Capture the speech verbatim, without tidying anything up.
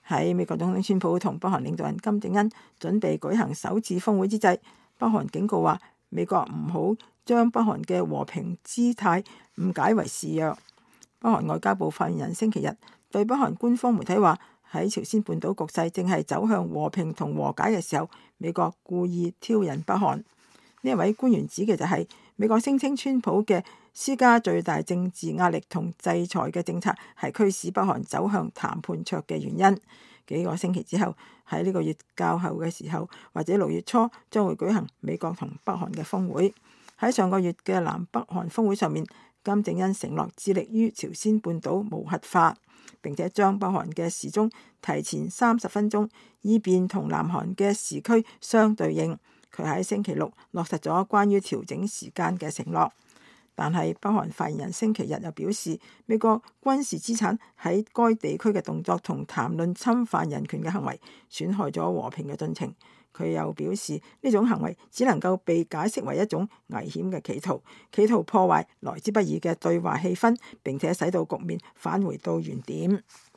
喺美國總統川普同北韓領導人金正恩準備舉行首次峰會之際，北韓警告話美國唔好將北韓嘅和平姿態誤解為示弱。北韓外交部發言人星期日對北韓官方媒體話，喺朝鮮半島局勢正係走向和平同和解嘅時候，美國故意挑釁北韓。呢一位官員指嘅就係美國聲稱川普嘅施加最大政治壓力同制裁嘅政策係驅使北韓走向談判桌嘅原因。幾個星期之後，喺呢個月較後嘅時候，或者六月初將會舉行美國同北韓嘅峰會。喺上個月嘅南北韓峰會上面，金正恩承諾致力於朝鮮半島無核化，並且將北韓嘅時鐘提前三十分鐘，以便同南韓嘅時區相對應。佢喺星期六落實咗關於調整時間嘅承諾，但係北韓發言人星期日又表示，美國軍事資產喺該地區嘅動作同談論侵犯人權嘅行為，損害咗和平嘅進程。佢又表示，呢種行為只能夠被解釋為一種危險嘅企圖，企圖破壞來之不易嘅對話氣氛，並且使到局面返回到原點。